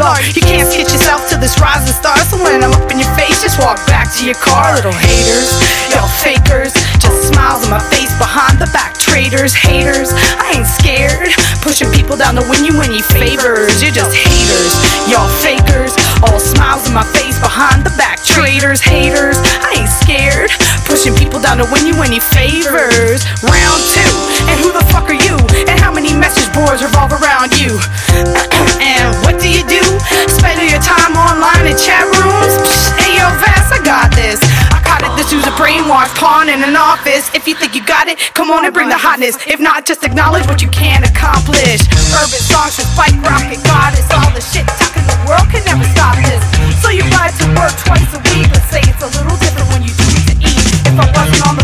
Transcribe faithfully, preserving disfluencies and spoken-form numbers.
are. You can't sketch yourself to this rising star. So when I'm up in your face, just walk back to your car. Little haters, y'all fakers, just smiles on my face behind the back. Traitors, haters, I ain't scared. Pushing people down to win you any favors. You're just haters, y'all fakers, all smiles on my face behind the back. Traitors, haters, I ain't scared. Pushing people down to win you any favors. Round two, and who the fuck are you? And how many message boards revolve around you? And what do you do? Spend all your time online in chat rooms? Hey yo, Vass, I got this. I caught it, this dude's a brainwashed pawn in an office. If you think you got it, come on and bring the hotness. If not, just acknowledge what you can accomplish. Urban songs from Spike Rocket Goddess. All the shit talking the world can never stop this. So you ride to work twice a week. Let's say it's a little different when you do it to eat. If I wasn't on the